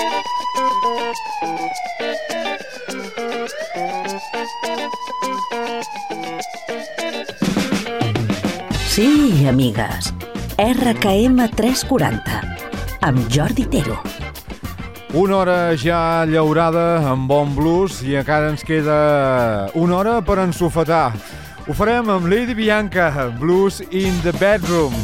Sí, amigues. RKM 340 amb Jordi Tero. Una hora ja llaurada amb bon blues i encara ens queda una hora per ensofetar. Ho farem amb Lady Bianca, Blues in the Bedroom.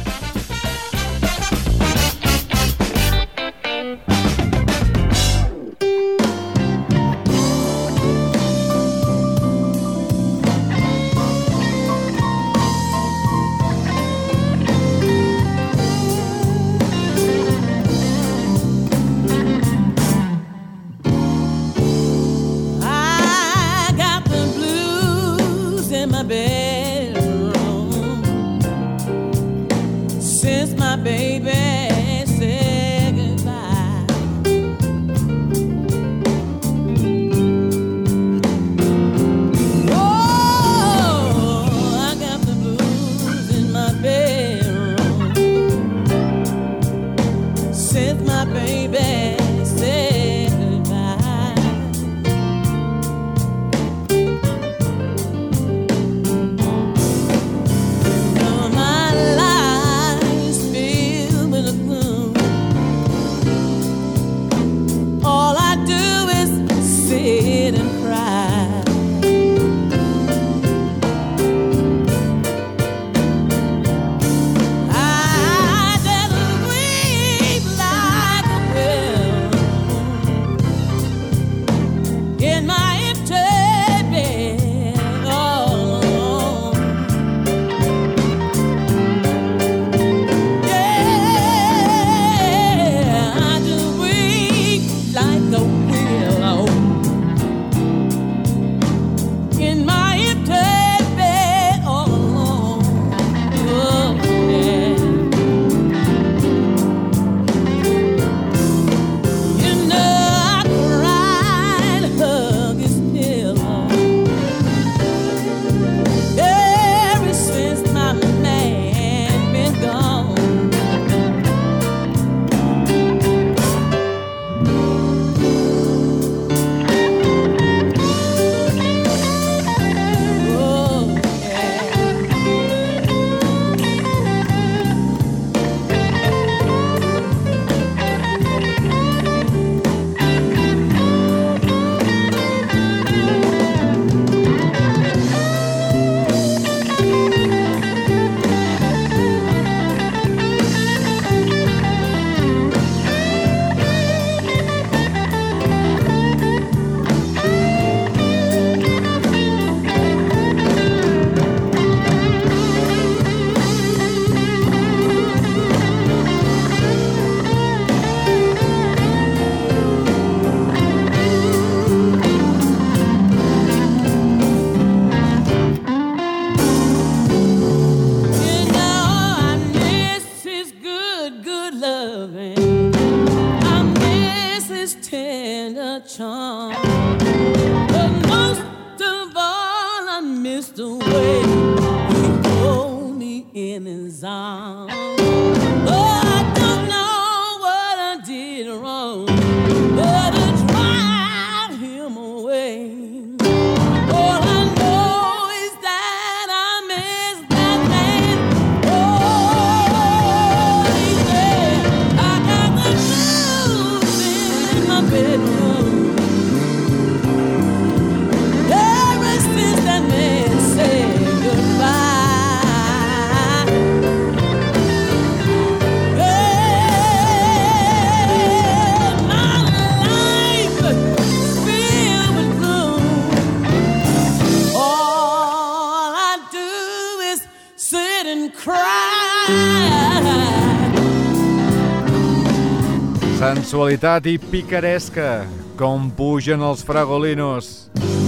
Sensualitat i picaresca, com pugen els fragolinos.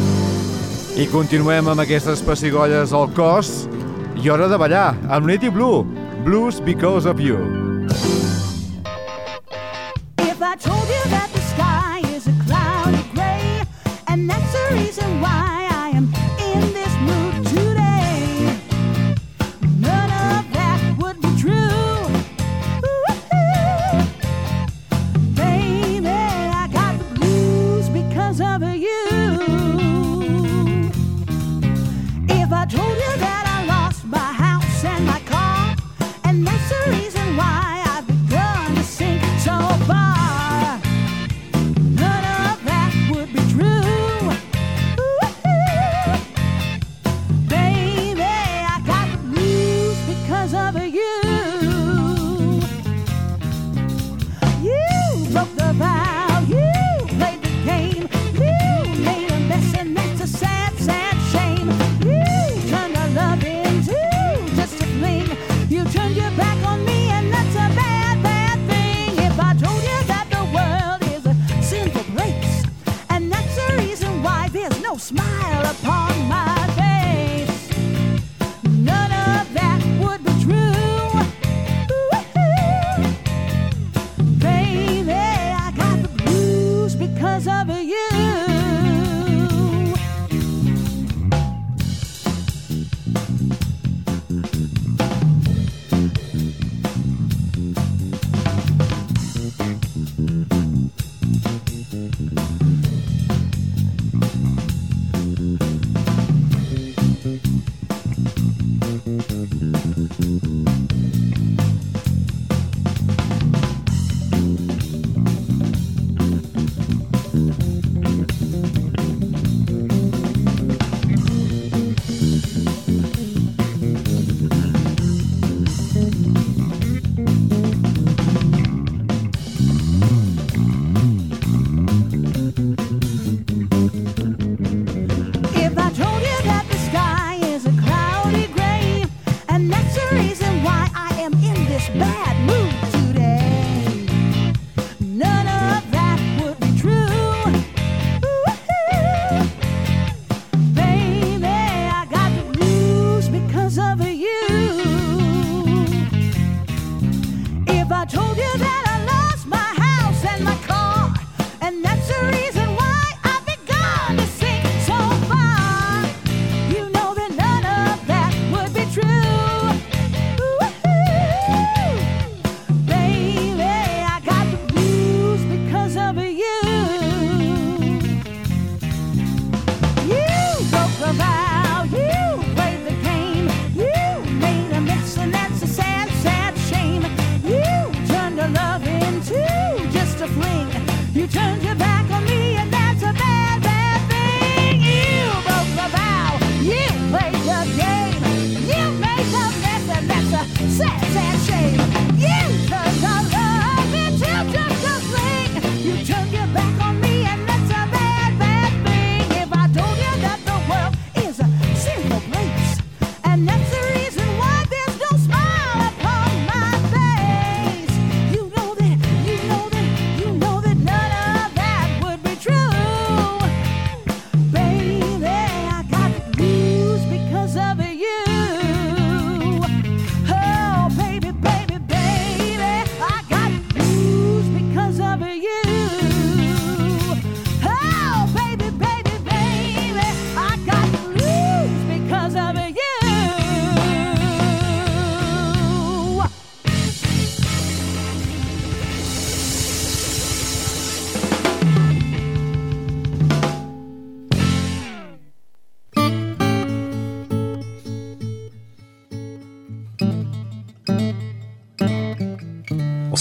I continuem amb aquestes pessigolles al cos i hora de ballar amb Lady Blue, Blues Because of You. If I told you that the sky is a cloudy gray, and that's the reason why I am in this mood today, none of that would be true. Baby,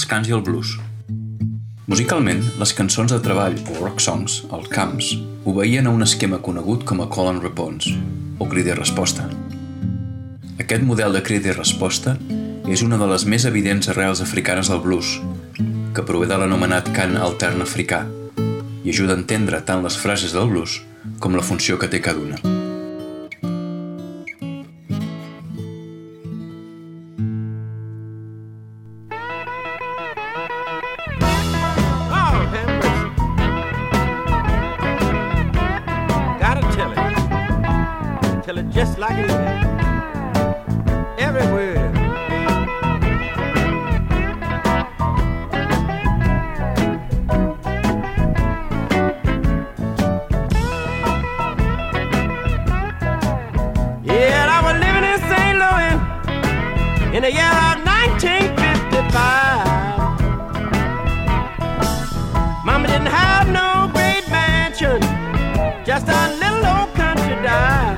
els cants i el blues. Musicalment, les cançons de treball o rock songs, els camps, obeïen a un esquema conegut com a call and response, o crida i resposta. Aquest model de crida i resposta és una de les més evidents arrels africanes del blues, que prové de l'anomenat cant altern africà i ajuda a entendre tant les frases del blues com la funció que té cada una. Tell it just like it is. Every word. Yeah, I was living in St. Louis in the year of 1955. Mama didn't have no great mansion, just a little old country dive.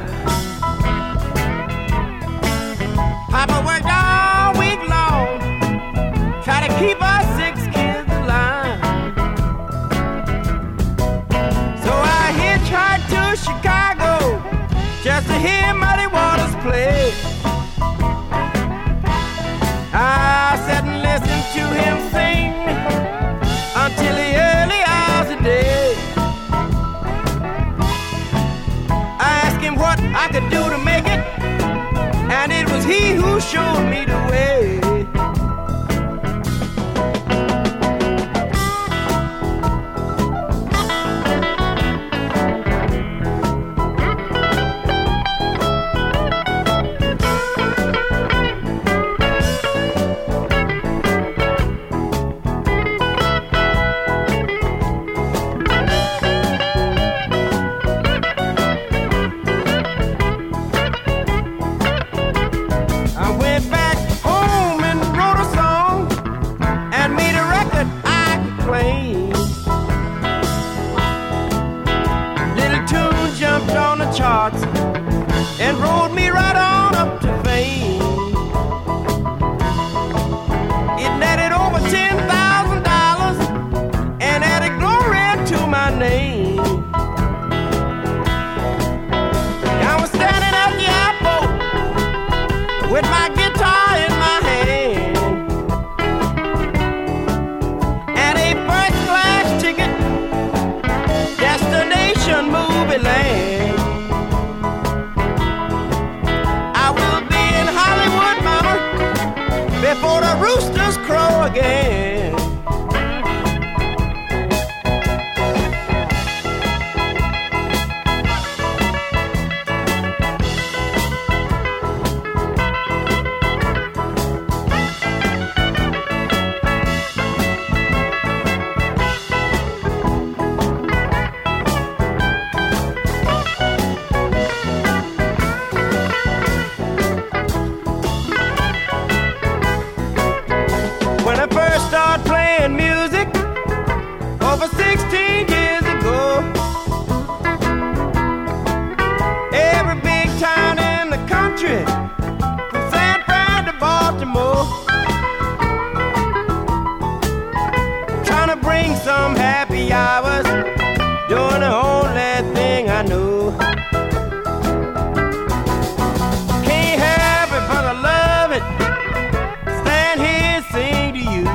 Papa worked all week long, try to keep our 6 kids alive. So I hitchhiked to Chicago just to hear Muddy Waters play. I sat and listened to him sing until the early hours of day. I asked him what I could do to make it, and it was he who showed me the way. And rolled me right on up to fame. It netted over $10,000 and added glory to my name. I was standing at the airport with my guitar in my hand and a first-class ticket, destination movie land. Before the roosters crow again. Over 16 years ago, every big town in the country, from San Fran to Baltimore, trying to bring some happy hours, doing the only thing I know. Can't help it but I love it, stand here and sing to you.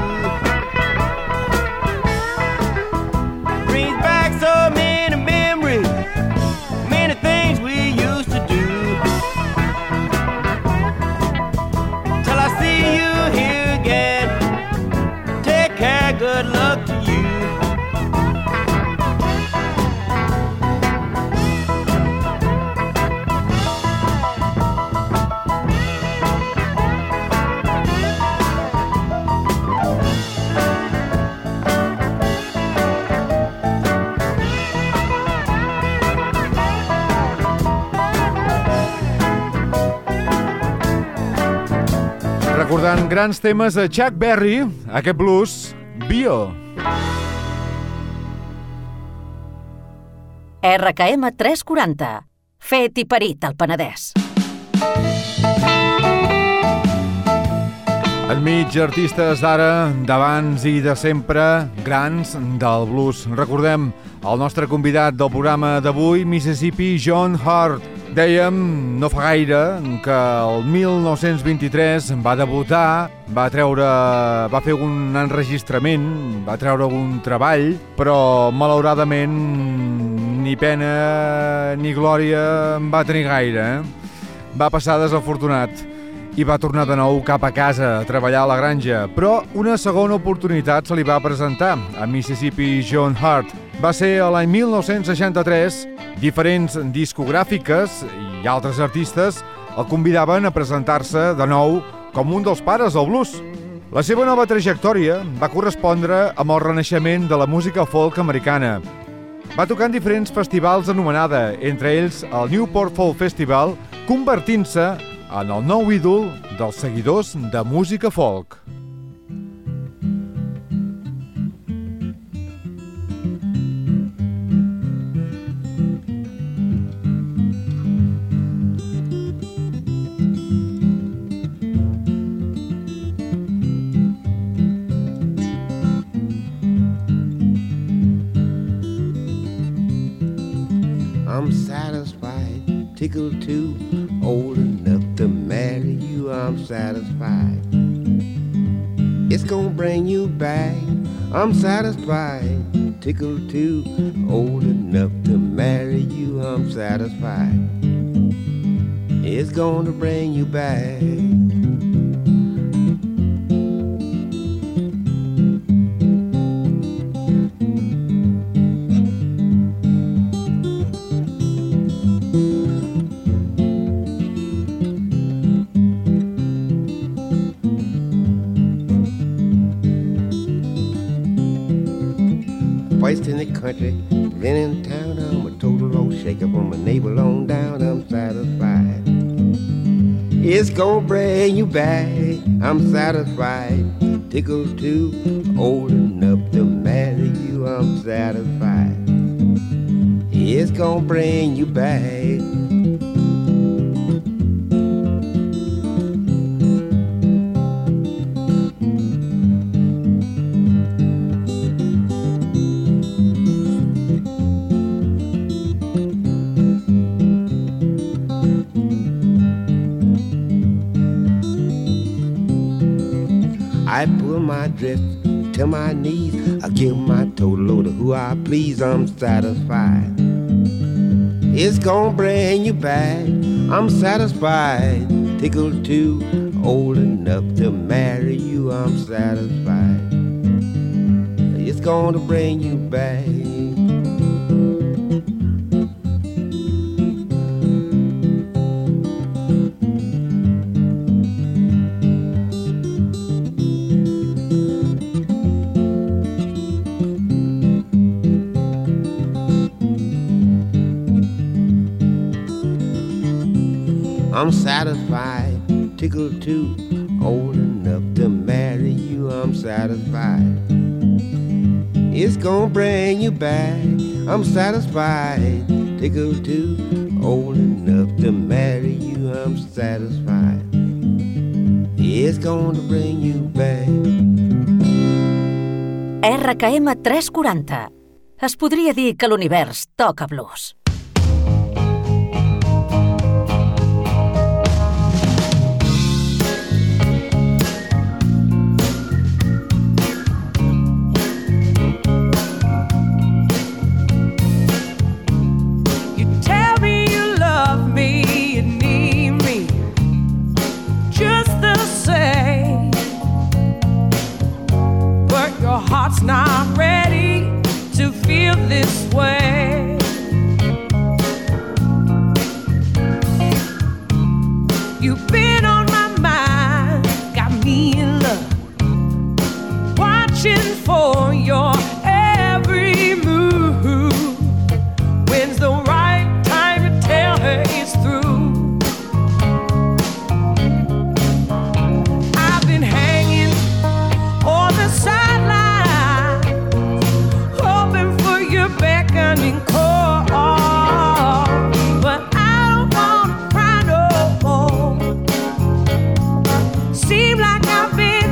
So many memories, many things we used to do. Till I see you here again, take care, good luck to you. Recordant grans temes de Chuck Berry, aquest blues, Bio. RKM 340. Fet i parit al Penedès. Enmig artistes d'ara, d'abans i de sempre, grans del blues. Recordem el nostre convidat del programa d'avui, Mississippi John Hart. Dèiem no fa gaire que el 1923 va debutar, va fer un enregistrament, va treure un treball, però malauradament ni pena ni glòria en va tenir gaire. Va passar desafortunat i va tornar de nou cap a casa a treballar a la granja, però una segona oportunitat se li va presentar a Mississippi John Hart. Va ser a l'any 1963. Diferents discogràfiques i altres artistes el convidaven a presentar-se de nou com un dels pares del blues. La seva nova trajectòria va correspondre amb el renaixement de la música folk americana. Va tocar en diferents festivals anomenada, entre ells el Newport Folk Festival, convertint-se en el nou ídol dels seguidors de música folk. I'm satisfied, tickled too, old enough to marry you. I'm satisfied. It's gonna bring you back. I'm satisfied, tickled too, old enough to marry you. I'm satisfied. It's gonna bring you back. First in the country, then in town, I'm a total old shaker from a neighbor on down. I'm satisfied. It's gonna bring you back. I'm satisfied. Tickled too, old enough to marry you. I'm satisfied. It's gonna bring you back. I pull my dress to my knees. I give my total load of who I please. I'm satisfied. It's gonna bring you back. I'm satisfied. Tickled too, old enough to marry you. I'm satisfied. It's gonna bring you back. I'm satisfied, tickled too, old enough to marry you. I'm satisfied. It's gonna bring you back. I'm satisfied, tickled too, old enough to marry you. I'm satisfied. It's gonna bring you back. RKM 340. Es podria dir que l'univers toca blues. Heart's not ready to feel this way. You've been on my mind, got me in love, watching for your every move. When's the right time to tell her it's through? I've been hanging on the sideline, beckoning call, but I don't wanna cry no more. Seem like I've been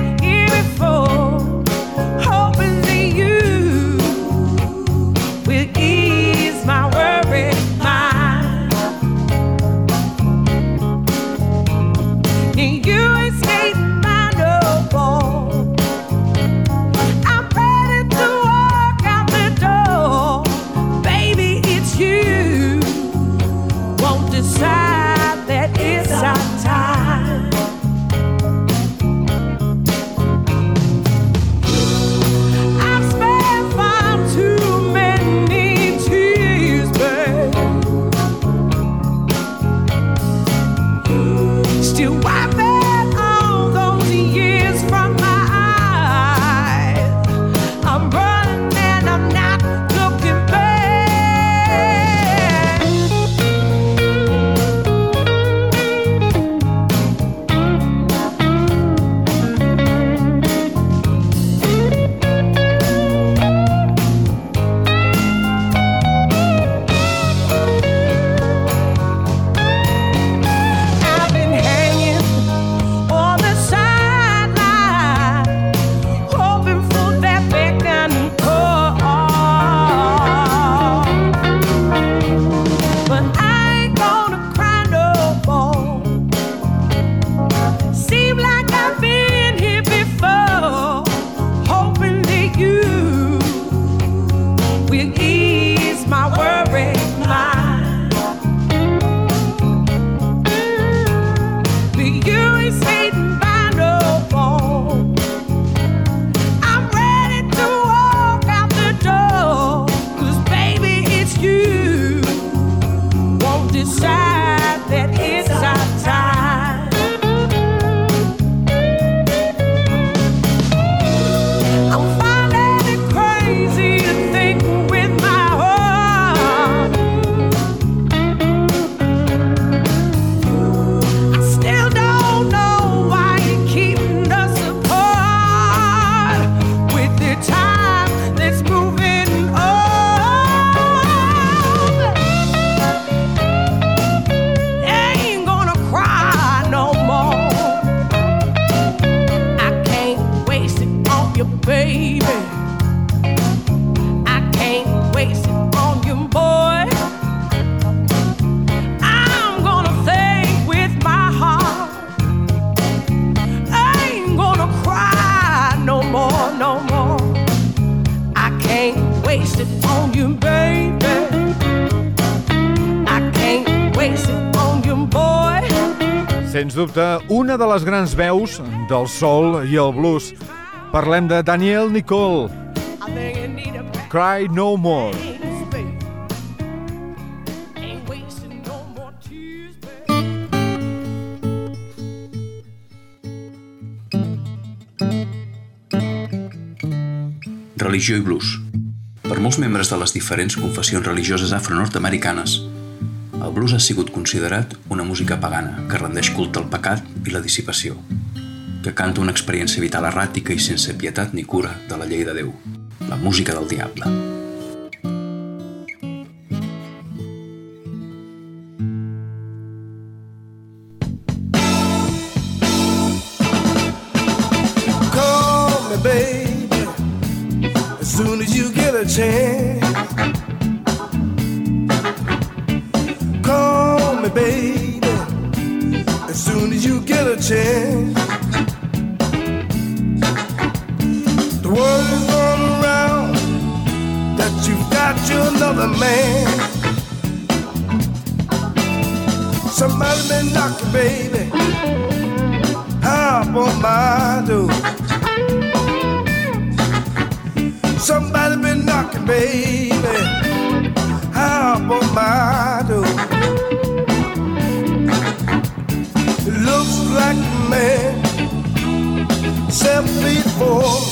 Sens dubte, una de les grans veus del soul i el blues. Parlem de Danielle Nicole. Cry No More. Religió i blues. Per molts membres de les diferents confessions religioses afro-nord-americanes, el blues ha sigut considerat una música pagana que rendeix culte al pecat i la dissipació, que canta una experiència vital erràtica i sense pietat ni cura de la llei de Déu, la música del diable. Call me, baby, as soon as you get a chance. Call me, baby, as soon as you get a chance. The word is going around that you've got you another man. Somebody been knocking, baby, up on my door. Somebody been knocking, baby, up on my door. It looks like a man 7'4".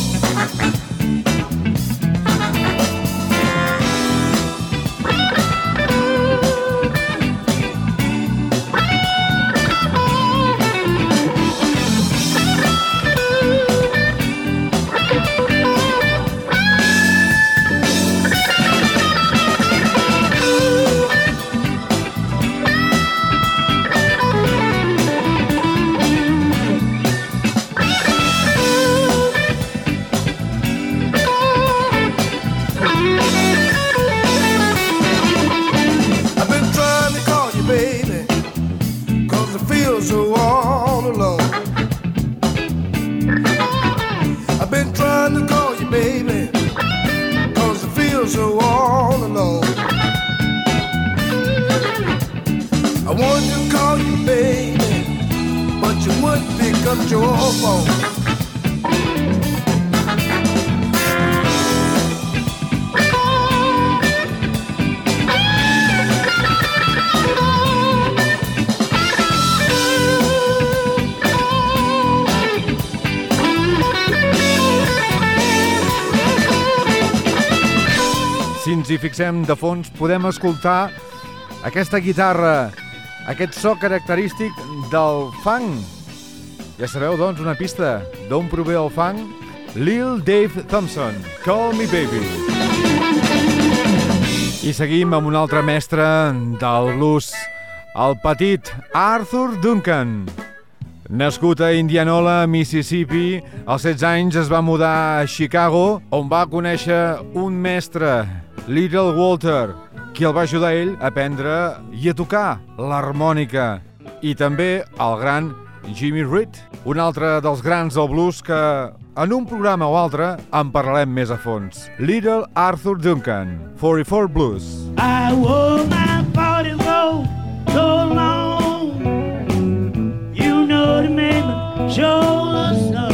Si ens hi fixem de fons, podem escoltar aquesta guitarra, aquest so característic del funk. Ja sabeu, doncs, una pista d'on prové el funk? Lil Dave Thompson, Call Me Baby. I seguim amb un altre mestre del blues, el petit Arthur Duncan. Nascut a Indianola, Mississippi, als 16 anys es va mudar a Chicago, on va conèixer un mestre, Little Walter, qui el va ajudar a ell a aprendre i a tocar l'harmònica. I també el gran Jimmy Reed, un altre dels grans del blues que en un programa o altre en parlarem més a fons. Little Arthur Duncan, 44 Blues. I wore my 44 so long, you know to make my shoulder snow.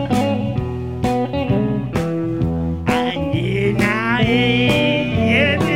Yeah.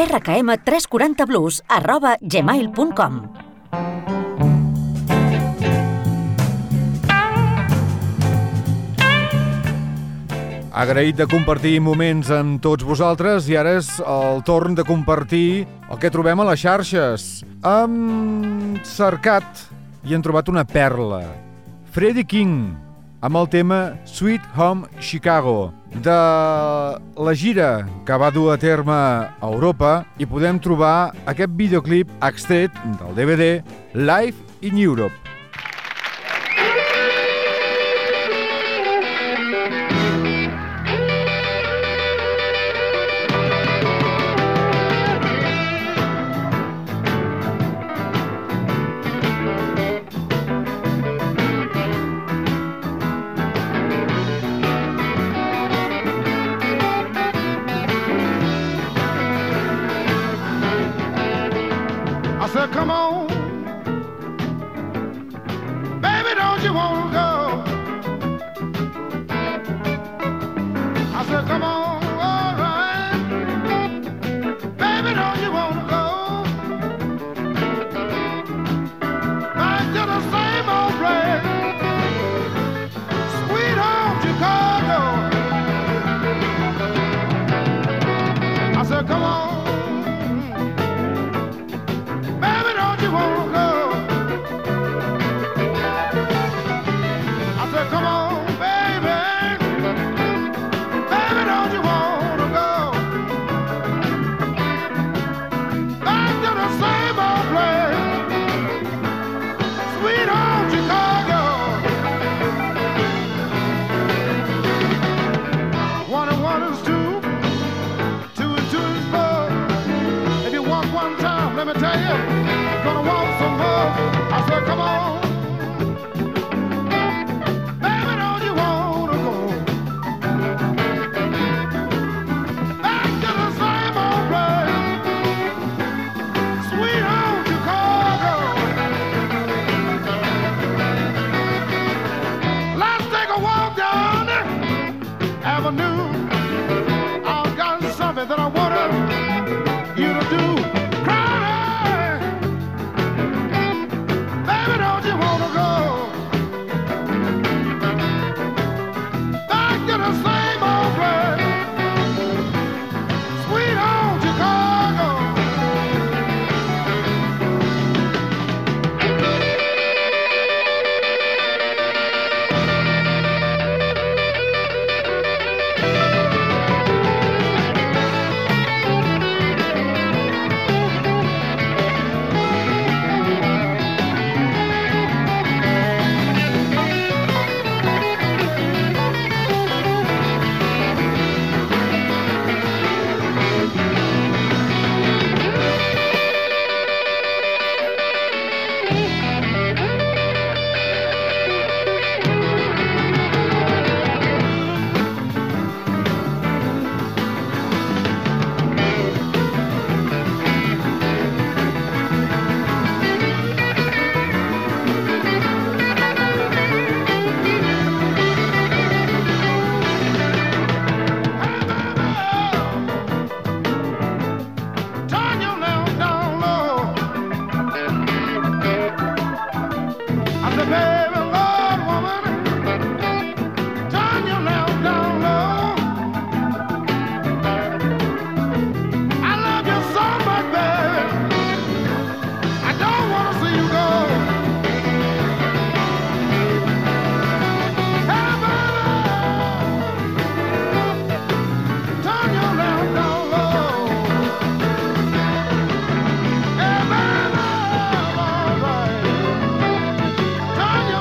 rkm340blues@gmail.com. Agraït de compartir moments amb tots vosaltres i ara és el torn de compartir el que trobem a les xarxes. Hem cercat i hem trobat una perla. Freddie King, amb el tema Sweet Home Chicago, de la gira que va dur a terme a Europa, i podem trobar aquest videoclip extret del DVD Live in Europe. Come on, baby, don't you want to go? I said, come on, all right, baby, don't you want to go? Back to the same old place, sweet home Chicago. I said, come on. Let me tell you, gonna want some more. I said, come on, baby, don't you wanna go back to the same old place, sweet home Chicago. Let's take a walk down the avenue. I've got something that I wanna you to do. Turn your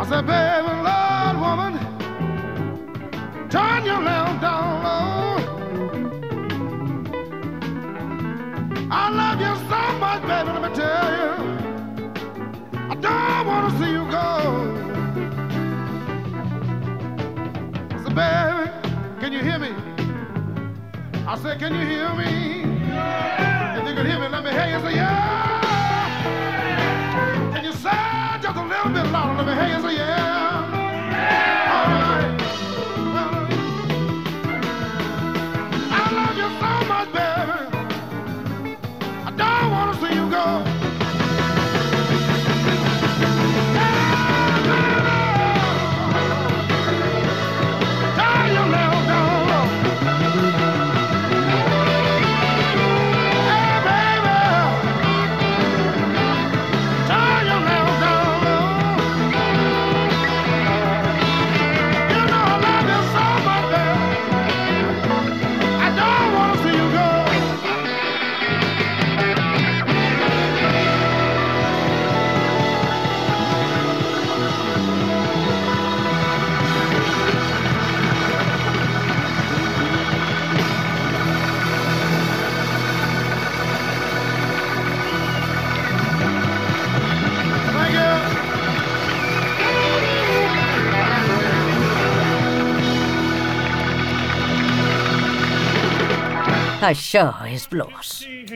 said, baby, Lord, woman, turn your lamp down low. I love you so much, baby, let me tell you. I don't want to see you go. I said, baby, can you hear me? I said, can you hear me? If you can hear me, let me hear you say, yeah. Can you say just a little bit louder? Let me hear you say, yeah. All right. Well, I love you so much, baby. I don't want to see you go. Turn your lamp down low. Hey, baby. Turn your lamp down low. You know I love you so much, baby. I don't want to see you go. Thank you. Això és blues.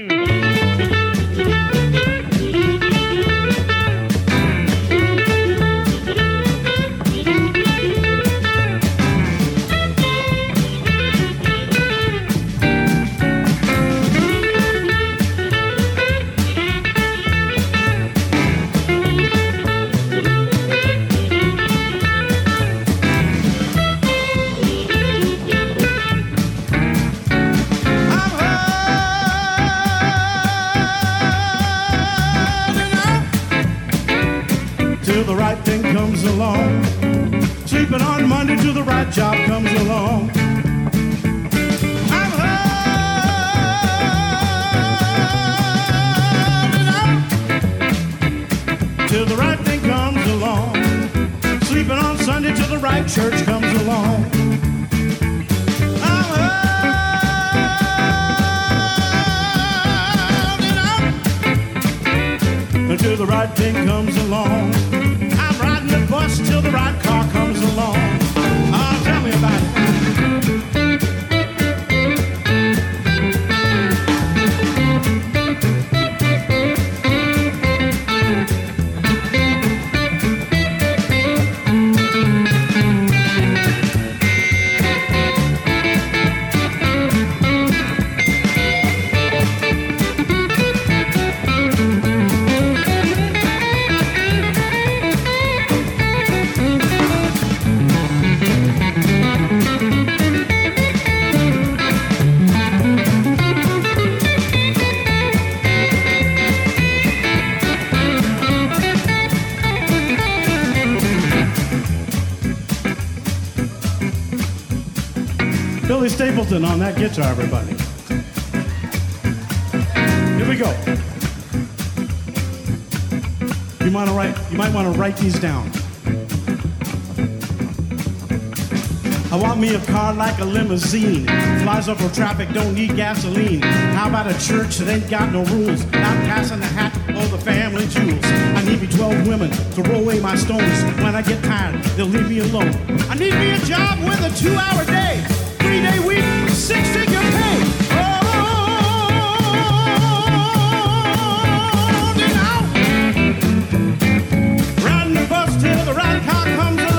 Till the right thing comes along. Sleeping on Monday till the right job comes along. I'm holding out till the right thing comes along. Sleeping on Sunday till the right church comes along. I'm holding out until the right thing comes along. I'm riding the bus till the right car comes along. Oh, tell me about it. Billy Stapleton on that guitar, everybody. Here we go. You might want to write these down. I want me a car like a limousine. Flies up for traffic, don't need gasoline. How about a church that ain't got no rules? Not passing the hat or the family jewels. I need me 12 women to roll away my stones. When I get tired, they'll leave me alone. I need me a job with a 2-hour day. 3-day week, 6-figure pay. Holding out. Riding the bus till the right car comes along.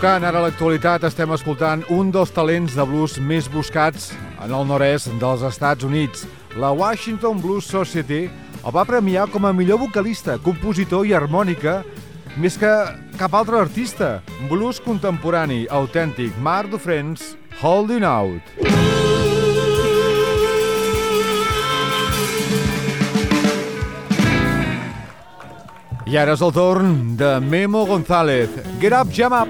Tocant ara a l'actualitat, estem escoltant un dels talents de blues més buscats en el nord-est dels Estats Units. La Washington Blues Society el va premiar com a millor vocalista, compositor i harmònica més que cap altre artista. Blues contemporani, autèntic. Mark Dufresne's Holding Out. I ara és el torn de Memo González. Get up, jam up!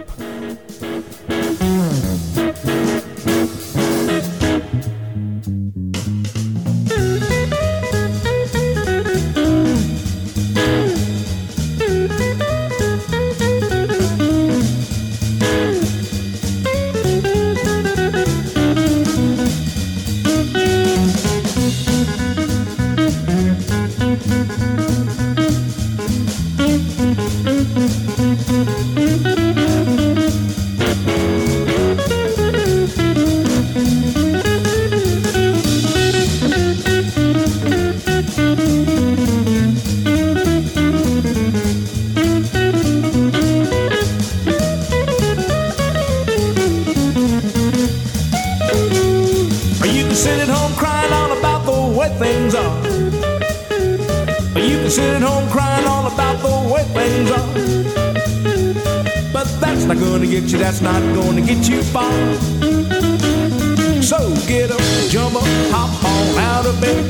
That's not gonna get you far. So get up, jump up, hop on out of bed.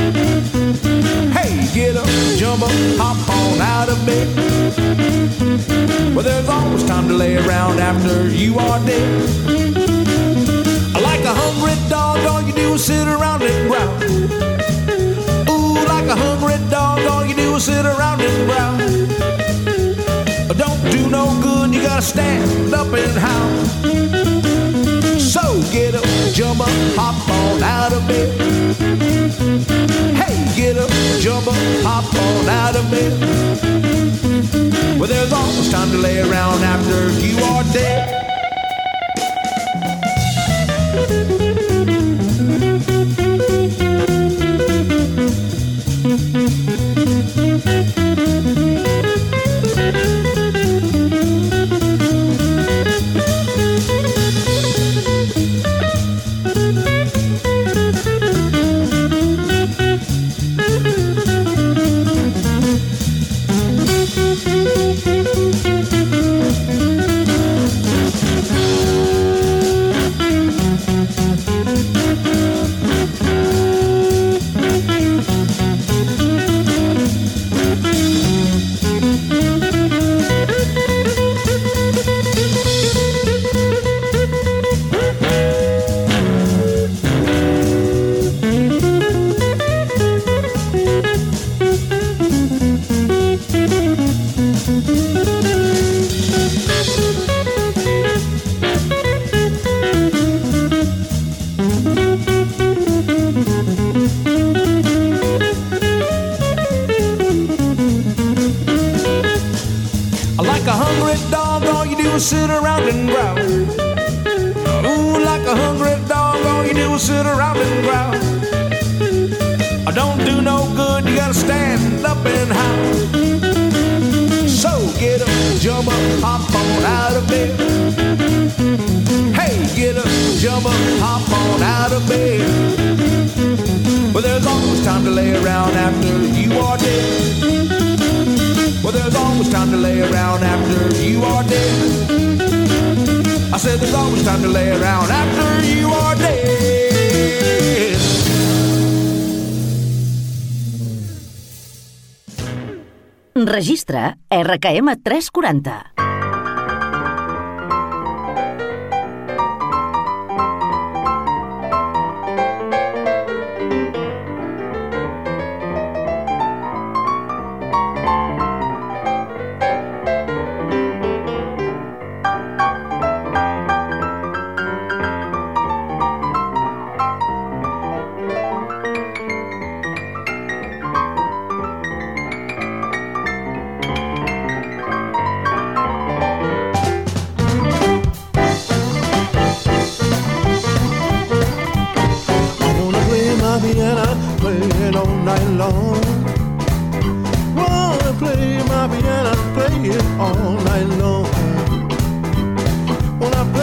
Hey, get up, jump up, hop on out of bed. Well, there's always time to lay around after you are dead. Like a hungry dog, all you do is sit around and growl. Ooh, like a hungry dog, all you do is sit around and growl. Don't do no good, you gotta stand up and howl. So get up, jump up, hop on out of bed. Hey, get up, jump up, hop on out of bed. Well, there's always time to lay around after you are dead. Sit around and growl. Ooh, like a hungry dog, all you do is sit around and growl. Don't do no good, you gotta stand up and howl. So get up, jump up, hop on out of bed. Hey, get up, jump up, hop on out of bed. Well, there's always time to lay around after you are dead. Well, there's always time to lay around after you are dead. I said there's always time to lay around after you are dead. Registra RKM 340.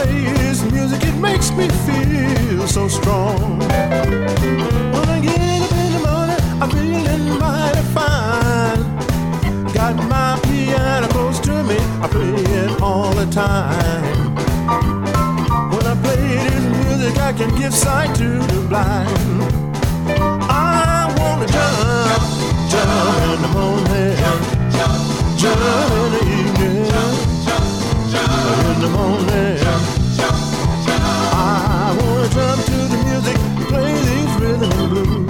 play this music, it makes me feel so strong. When I get up in the morning, I'm feeling mighty fine. Got my piano close to me, I play it all the time. When I play this music, I can give sight to the blind. I wanna jump, jump in the morning, jump in the evening, in the morning. I wanna jump to the music, play these rhythm and blues.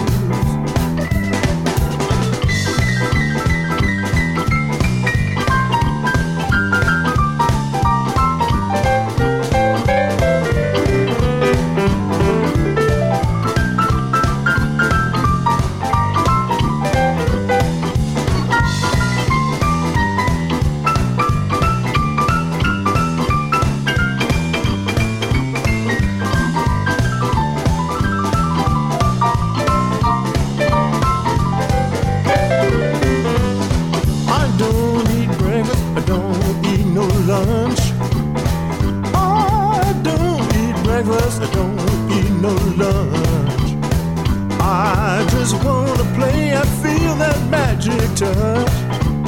I don't eat no lunch. I just wanna play, I feel that magic touch.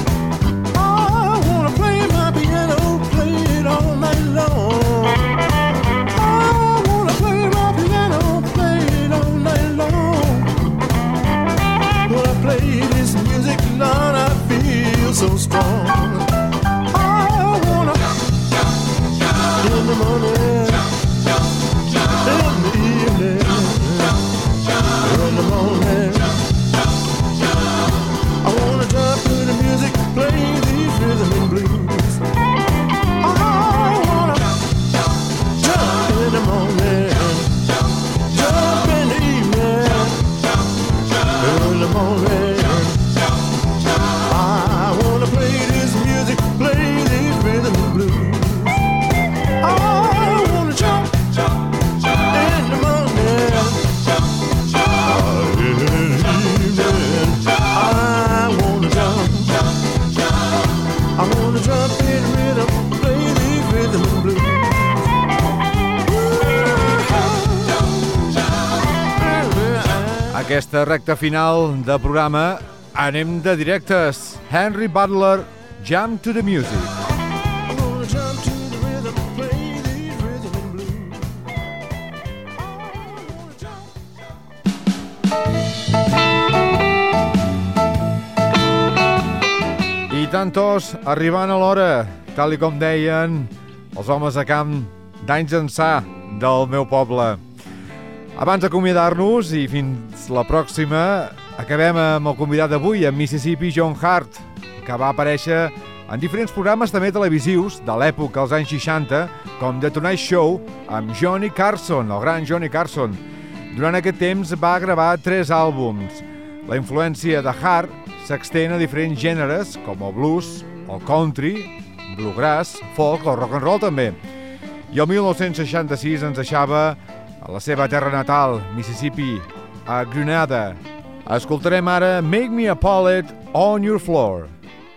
I wanna play my piano, play it all night long. I wanna play my piano, play it all night long. When I play this music, Lord, I feel so strong. I wanna in the morning, in the evening, in the morning. I wanna jump to the music, play these rhythm and blues. I wanna jump in the morning, jump in the evening, in the morning. I wanna play this music, play these rhythm and blues. I wanna jump in the morning, in the evening. I wanna jump in rhythm, play these rhythm and blues. Aquesta recta final de programa anem de directes. Henry Butler, Jump to the Music. I tantos, arribant a l'hora, tal i com deien els homes de camp d'Anys ençà del meu poble. Abans d'acomiadar-nos i fins la pròxima, acabem amb el convidat d'avui, en Mississippi John Hart, que va aparèixer en diferents programes també televisius de l'època, als anys 60, com The Tonight Show, amb Johnny Carson, el gran Johnny Carson. Durant aquest temps va gravar 3 àlbums. La influència de Hart s'extén a diferents gèneres, com el blues, el country, bluegrass, folk o rock and roll també. I el 1966 ens deixava a la seva terra natal, Mississippi, a Grenada. Escoltarem ara Make Me a Pallet on Your Floor.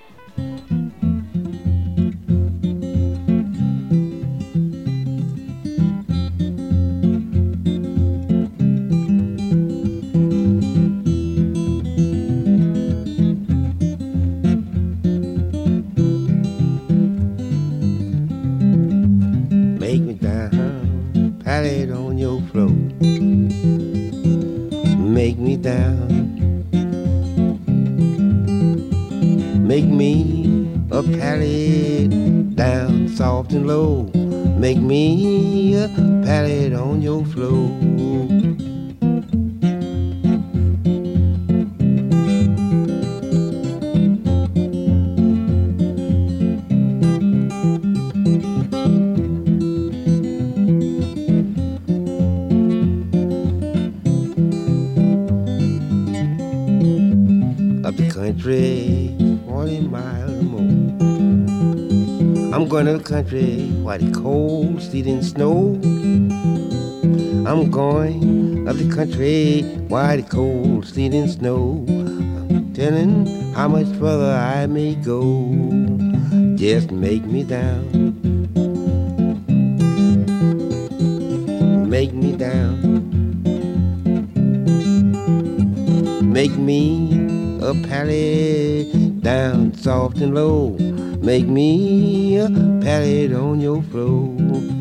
Make me down, pallet on your floor. Make me down. Make me a pallet down soft and low. Make me a pallet on your floor. Up the country, 40 miles or more. I'm going to the country where the cold, sleet and snow. I'm going up the country where the cold, sleet and snow. I'm telling how much further I may go. Just make me down. make me down. Make me a pallet down soft and low. Make me a pallet on your floor.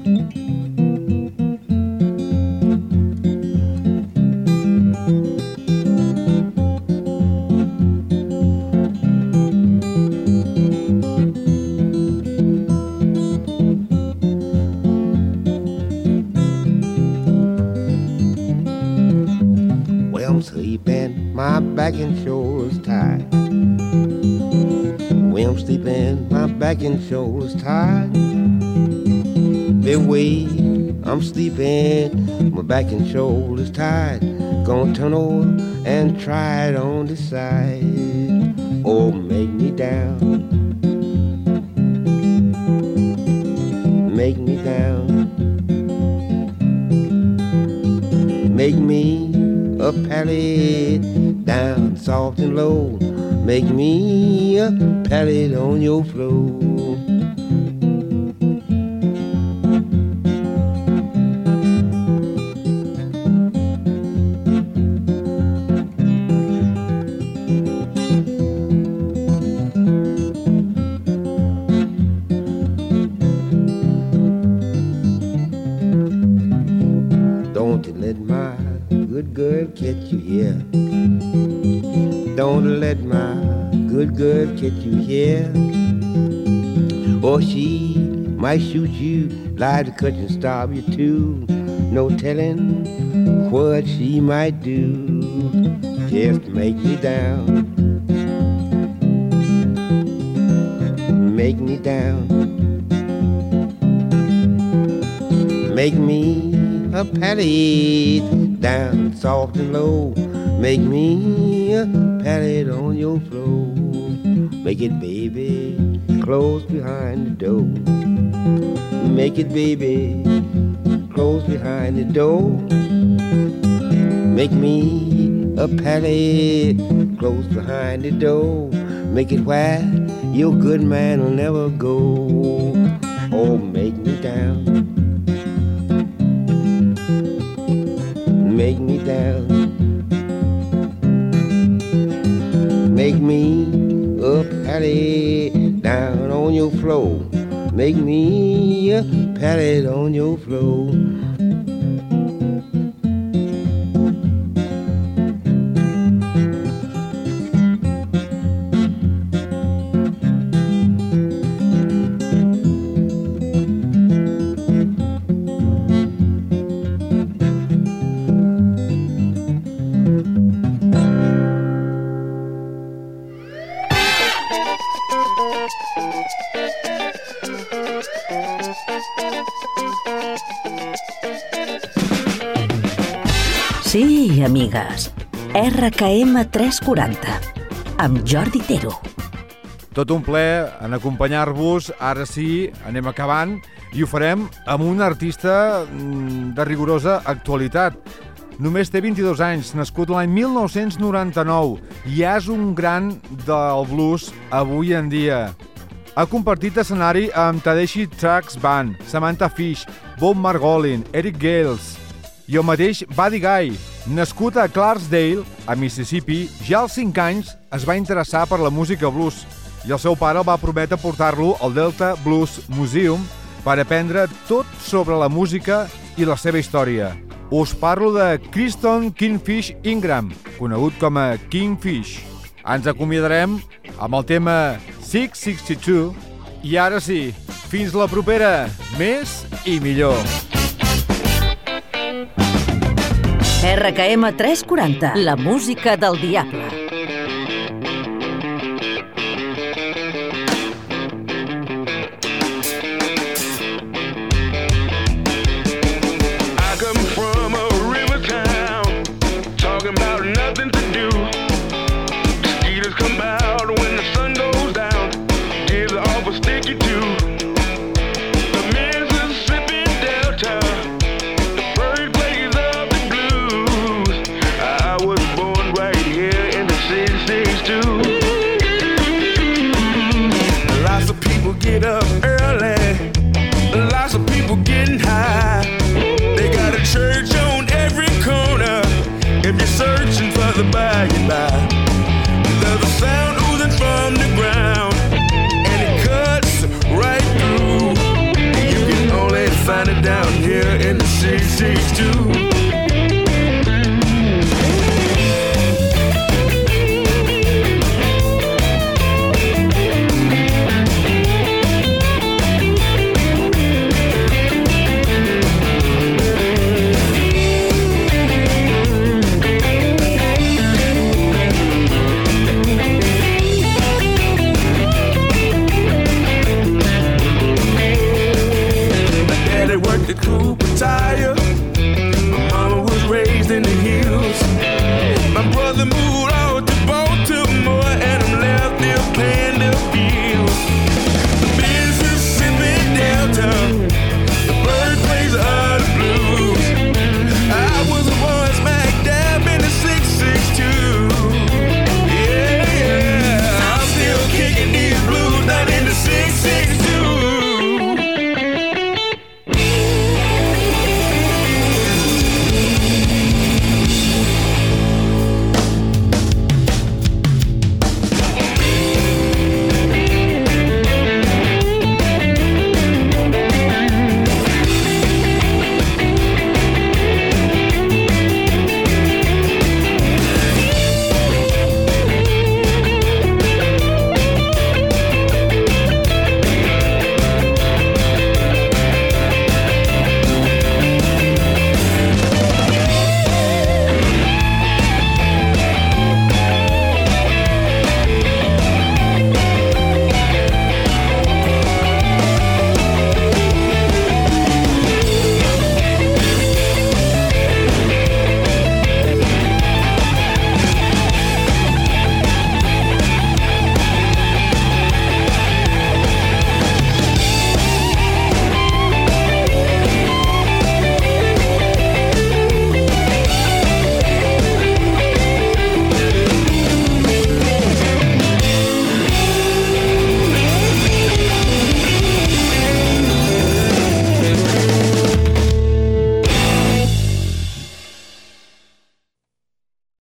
My back and shoulders tired. When I'm sleeping, my back and shoulders tired. The way I'm sleeping, my back and shoulders tired. Gonna turn over and try it on the side. Oh, make me down. Make me down. Make me a pallet down soft and low. Make me a pallet on your floor. Don't you let my good girl catch you here. Don't let my good girl catch you here. Or she might shoot you, lie to cut and starve you too. No telling what she might do. Just make me down. Make me down. Make me a pallet down soft and low. Make me a pallet on your floor. Make it, baby, close behind the door. Make it, baby, close behind the door. Make me a pallet close behind the door. Make it where your good man will never go. Oh, make me down. Make me down. Make me a pallet down on your floor. Make me a pallet on your floor. Sí, amigues. RKM 340 amb Jordi Tero. Tot un plaer en acompanyar-vos. Ara sí, anem acabant i ho farem amb un artista de rigorosa actualitat. Només té 22 anys, nascut l'any 1999 i ja és un gran del blues avui en dia. Ha compartit escenari amb Tedeschi Trucks Band, Samantha Fish, Bob Margolin, Eric Gales i el mateix Buddy Guy. Nascut a Clarksdale, a Mississippi, ja als 5 anys es va interessar per la música blues i el seu pare el va prometre portar-lo al Delta Blues Museum per aprendre tot sobre la música i la seva història. Us parlo de Criston Kingfish Ingram, conegut com a Kingfish. Ens acomiadarem amb el tema 662 i ara sí, fins la propera, més i millor. RKM 340, la música del diable.